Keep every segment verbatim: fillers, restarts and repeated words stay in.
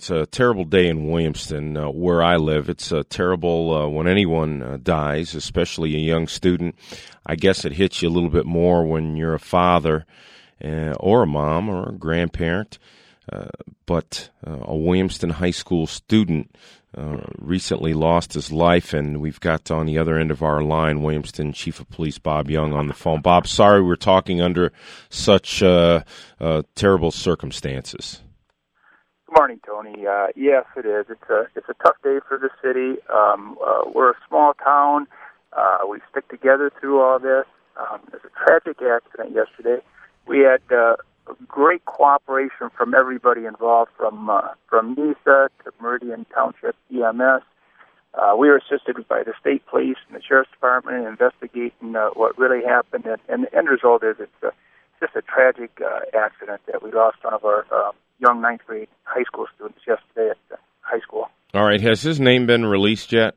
it's a terrible day in Williamston, uh, where I live. It's uh, terrible uh, when anyone uh, dies, especially a young student. I guess it hits you a little bit more when you're a father uh, or a mom or a grandparent. Uh, but uh, a Williamston High School student uh, recently lost his life, and we've got on the other end of our line Williamston Chief of Police Bob Young on the phone. Bob, sorry we're talking under such uh, uh, terrible circumstances. Good morning, Tony. Uh, yes, it is. It's a it's a tough day for the city. Um, uh, we're a small town. Uh, we stick together through all this. Um, there's a tragic accident yesterday. We had uh, great cooperation from everybody involved, from uh, from NISA to Meridian Township E M S. Uh, we were assisted by the state police and the sheriff's department in investigating uh, what really happened. And, and the end result is it's uh, just a tragic uh, accident that we lost one of our uh, young ninth grade high school students yesterday at the high school. All right. Has his name been released yet?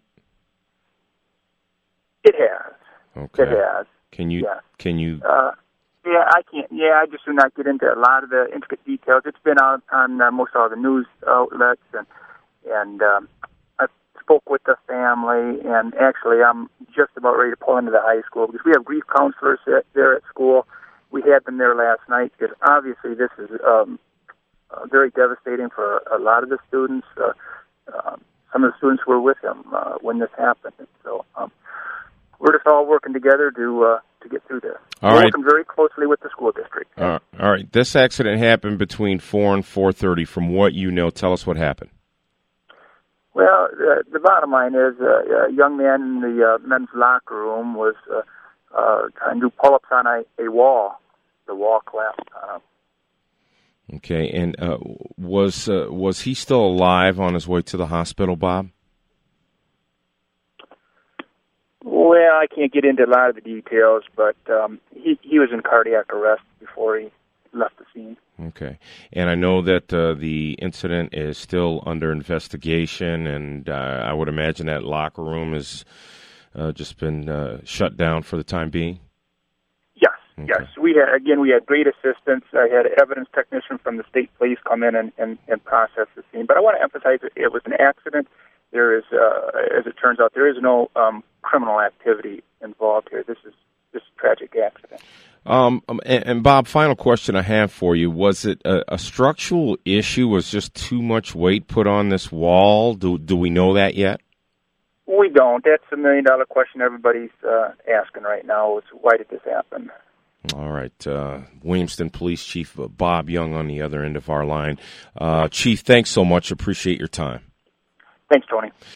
It has. Okay. It has. Can you? Yes. Can you? Uh, yeah, I can't. Yeah, I just do not get into a lot of the intricate details. It's been on on uh, most all the news outlets, and and um, I spoke with the family, and actually, I'm just about ready to pull into the high school because we have grief counselors at, there at school. We had them there last night because obviously this is um, uh, very devastating for a lot of the students. Uh, uh, some of the students were with him uh, when this happened, and so um, we're just all working together to uh, to get through this. All we're right. working very closely with the school district. Uh, all right. This accident happened between four and four thirty. From what you know, tell us what happened. Well, uh, the bottom line is uh, a young man in the uh, men's locker room was uh, uh, trying to do pull-ups on a, a wall. The wall collapsed on him. Okay, and uh, was uh, was he still alive on his way to the hospital, Bob? Well, I can't get into a lot of the details, but um, he he was in cardiac arrest before he left the scene. Okay, and I know that uh, the incident is still under investigation, and uh, I would imagine that locker room has uh, just been uh, shut down for the time being. Yes, Okay. yes. We had again. We had great assistance. I had an evidence technician from the state police come in and, and, and process the scene. But I want to emphasize that it was an accident. There is, uh, as it turns out, there is no um, criminal activity involved here. This is this is a tragic accident. Um, and, and Bob, final question I have for you: was it a, a structural issue? Was just too much weight put on this wall? Do do we know that yet? We don't. That's a million dollar question everybody's uh, asking right now. Is why did this happen? All right. Uh, Williamston Police Chief Bob Young on the other end of our line. Uh, Chief, thanks so much. Appreciate your time. Thanks, Tony.